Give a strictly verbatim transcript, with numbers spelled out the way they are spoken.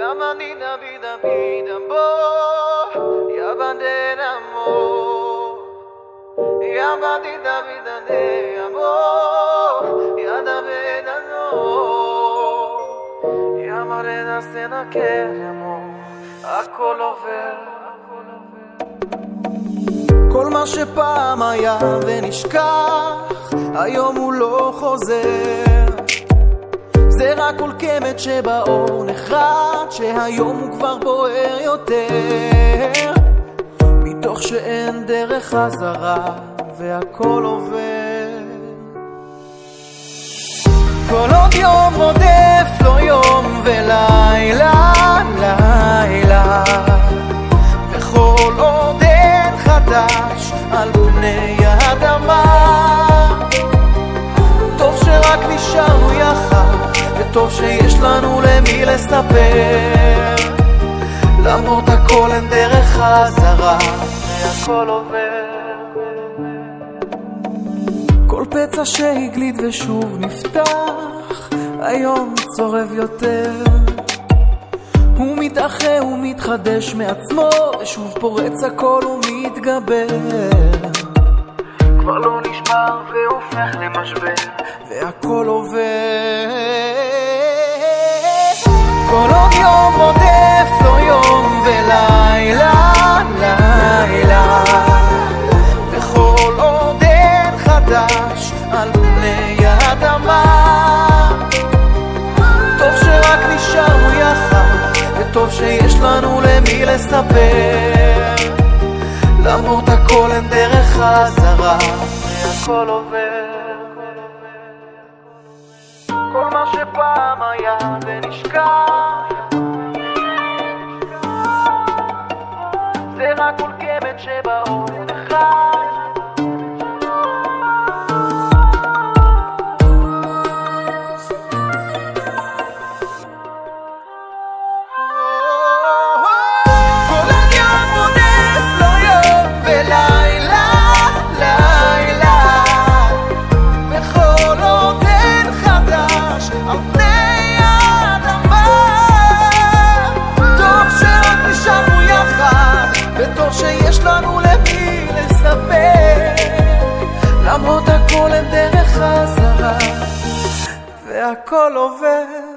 Yamani David David Ambo Yabande Ambo Yamani David David Ambo Yadavid Ambo Yamare da Sena Keremo Akol over כל מה שפעם היה ונשכח היום הוא לא חוזר זה רק כל קמת שבאור נחרט שהיום הוא כבר בוער יותר מתוך שאין דרך חזרה והכל עובר כל עוד יום רודף לו יום ולילה לילה וכל עוד אין חדש על פני האדמה טוב שרק נשארנו יחד וטוב שיש לנו למי לספר למרות הכל אין דרך חזרה והכל עובר כל פצע שהגליד ושוב נפתח היום צורב יותר הוא מתאחה ומתחדש מעצמו ושוב פורץ הכל ומתגבר כבר לא נשמר והופך למשבר והכל עובר כל עוד יום רודף לו יום ולילה לילה וכל עוד אין חדש על פני האדמה טוב שרק נשארנו יחד וטוב שיש לנו למי לספר למרות הכל אין דרך חזרה והכל עובר כל מה שפעם היה ונשכח זה רק כל קמת שבאור נחרט שיש לנו למי לספר למרות הכל אין דרך חזרה והכל עובר